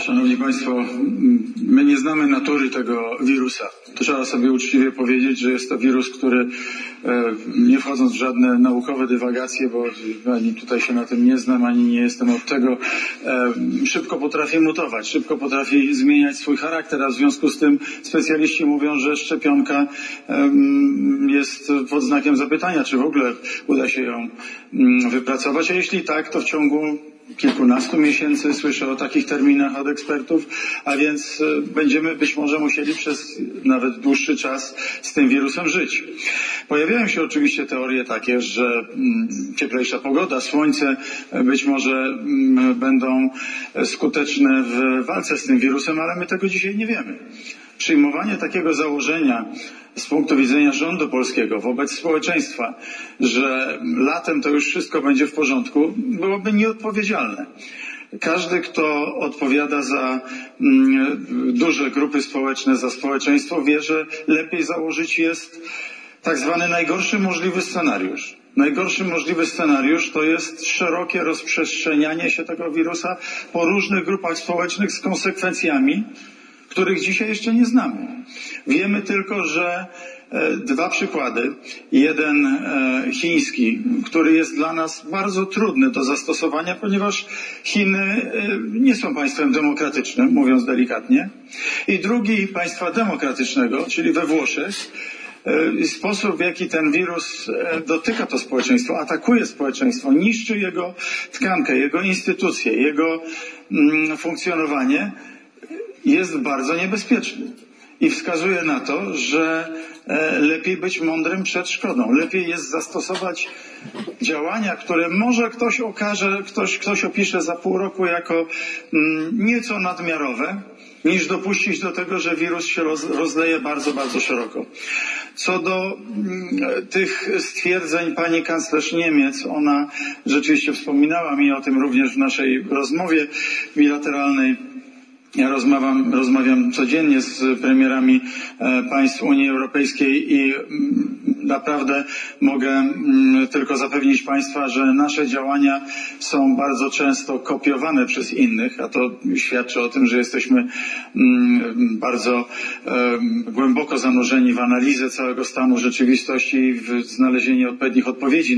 Szanowni Państwo, my nie znamy natury tego wirusa. Trzeba sobie uczciwie powiedzieć, że jest to wirus, który, nie wchodząc w żadne naukowe dywagacje, bo ani tutaj się na tym nie znam, ani nie jestem od tego, szybko potrafi mutować, szybko potrafi zmieniać swój charakter, a w związku z tym specjaliści mówią, że szczepionka jest pod znakiem zapytania, czy w ogóle uda się ją wypracować, a jeśli tak, to w ciągu kilkunastu miesięcy, słyszę o takich terminach od ekspertów, a więc będziemy być może musieli przez nawet dłuższy czas z tym wirusem żyć. Pojawiają się oczywiście teorie takie, że cieplejsza pogoda, słońce być może będą skuteczne w walce z tym wirusem, ale my tego dzisiaj nie wiemy. Przyjmowanie takiego założenia z punktu widzenia rządu polskiego wobec społeczeństwa, że latem to już wszystko będzie w porządku, byłoby nieodpowiedzialne. Każdy, kto odpowiada za duże grupy społeczne, za społeczeństwo, wie, że lepiej założyć jest tak zwany najgorszy możliwy scenariusz. Najgorszy możliwy scenariusz to jest szerokie rozprzestrzenianie się tego wirusa po różnych grupach społecznych z konsekwencjami, których dzisiaj jeszcze nie znamy. Wiemy tylko, że dwa przykłady. Jeden chiński, który jest dla nas bardzo trudny do zastosowania, ponieważ Chiny nie są państwem demokratycznym, mówiąc delikatnie. I drugi państwa demokratycznego, czyli we Włoszech. Sposób, w jaki ten wirus dotyka to społeczeństwo, atakuje społeczeństwo, niszczy jego tkankę, jego instytucje, jego funkcjonowanie, jest bardzo niebezpieczny i wskazuje na to, że lepiej być mądrym przed szkodą. Lepiej jest zastosować działania, które może ktoś okaże, ktoś opisze za pół roku jako nieco nadmiarowe, niż dopuścić do tego, że wirus się rozleje bardzo, bardzo szeroko. Co do tych stwierdzeń pani kanclerz Niemiec, ona rzeczywiście wspominała mi o tym również w naszej rozmowie bilateralnej. Ja rozmawiam codziennie z premierami państw Unii Europejskiej i naprawdę mogę tylko zapewnić Państwa, że nasze działania są bardzo często kopiowane przez innych, a to świadczy o tym, że jesteśmy bardzo głęboko zanurzeni w analizę całego stanu rzeczywistości i w znalezienie odpowiednich odpowiedzi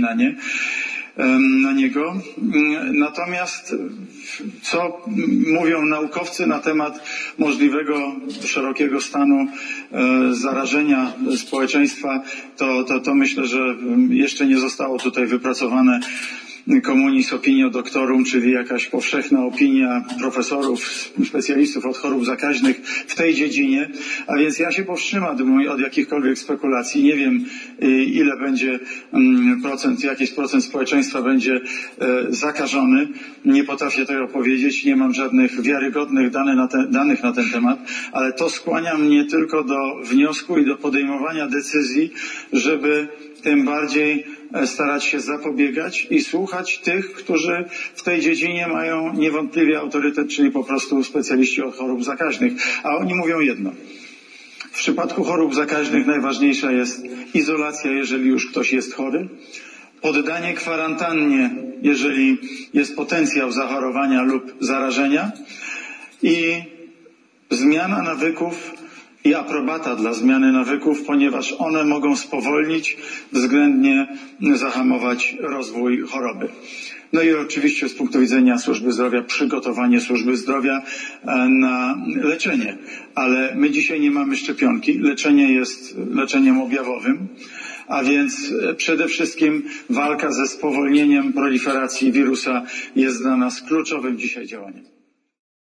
na niego. Natomiast co mówią naukowcy na temat możliwego szerokiego stanu zarażenia społeczeństwa, to myślę, że jeszcze nie zostało tutaj wypracowane communis opinio doctorum, czyli jakaś powszechna opinia profesorów, specjalistów od chorób zakaźnych w tej dziedzinie, a więc ja się powstrzymam od jakichkolwiek spekulacji. Nie wiem, ile będzie jakiś procent społeczeństwa będzie zakażony. Nie potrafię tego powiedzieć, nie mam żadnych wiarygodnych danych na ten temat, ale to skłania mnie tylko do wniosku i do podejmowania decyzji, żeby tym bardziej starać się zapobiegać i słuchać tych, którzy w tej dziedzinie mają niewątpliwie autorytet, czyli po prostu specjaliści od chorób zakaźnych. A oni mówią jedno. W przypadku chorób zakaźnych najważniejsza jest izolacja, jeżeli już ktoś jest chory, poddanie kwarantannie, jeżeli jest potencjał zachorowania lub zarażenia i zmiana nawyków i aprobata dla zmiany nawyków, ponieważ one mogą spowolnić, względnie zahamować rozwój choroby. No i oczywiście z punktu widzenia służby zdrowia, przygotowanie służby zdrowia na leczenie. Ale my dzisiaj nie mamy szczepionki. Leczenie jest leczeniem objawowym, a więc przede wszystkim walka ze spowolnieniem proliferacji wirusa jest dla nas kluczowym dzisiaj działaniem.